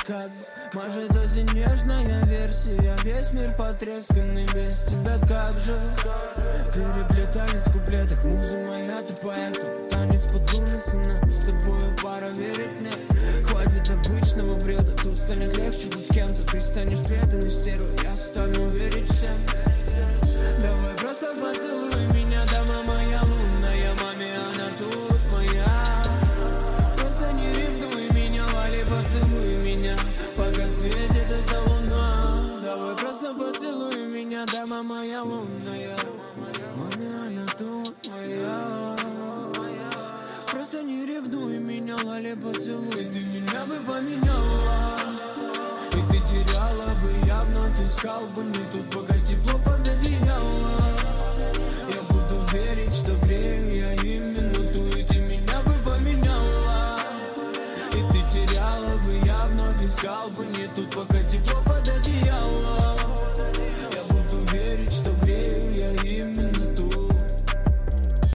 как бы. Может, очень нежная версия, весь мир потресканный без тебя, как же. Переплетались в куплетах, муза моя, ты поэтому танец под луны сына. С тобою пора верить мне. Хватит обычного бреда, тут станет легче быть кем-то. Ты станешь преданной стервой, я стану верить всем. Давай просто поцелуй меня, дама моя лунная, маме она тут моя. Просто не ревнуй меня, вали, поцелуй меня, пока светит эта луна. Давай просто поцелуй меня, дама моя лунная, маме она тут моя. Просто не ревнуй меня, вали, поцелуй, ты меня бы поменяла. И ты теряла бы, я вновь искал бы не тут, пока тепло под одеяло. Я буду верить, что грею я именно ту, и ты меня бы поменяла. И ты теряла бы, я вновь искал бы не тут, пока тепло